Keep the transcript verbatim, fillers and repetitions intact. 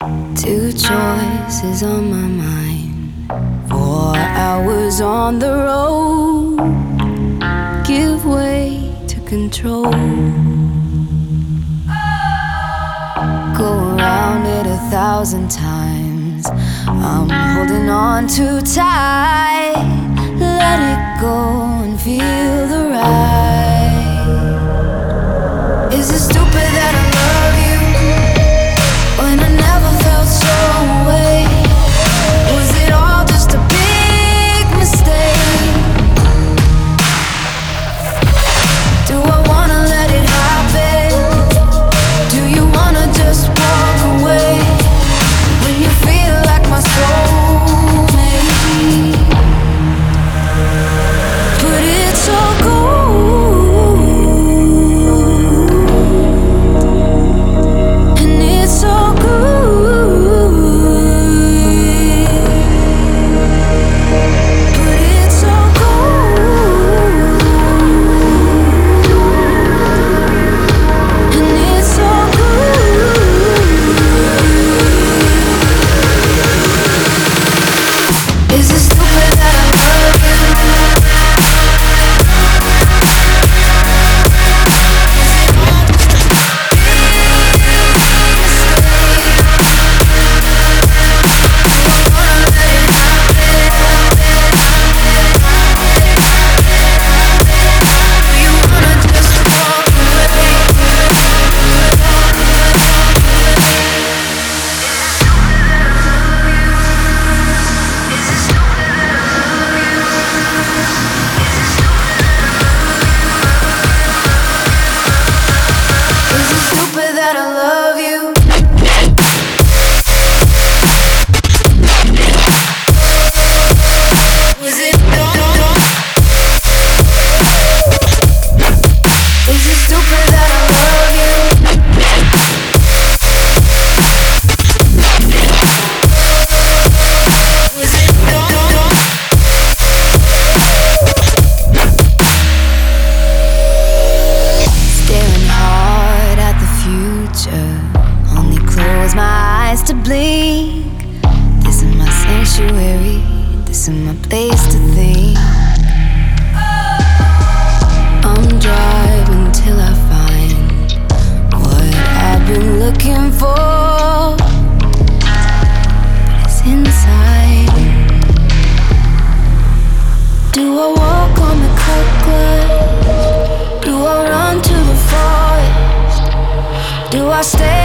Two choices on my mind. Four hours on the road. Give way to control. Go around it a thousand times. I'm holding on too tight. Let it go and feel the ride. Is it stupid that I love you when I never felt so away? Was it all just a big mistake? Do I wanna let it happen? Do you wanna just walk away when you feel like my soulmate? But it's all gold, and it's so good. But it's all gold, and it's so good. Is it stupid that I love you? Is it stupid that I love you? Was it Is it stupid that I love you? Was it Staring hard at the future, only close my eyes to blink. This is my sanctuary, this is my place to think. I'm driving till I find what I've been looking for, but it's inside. Do I walk on the cut glass? Do I run to the forest? Do I stay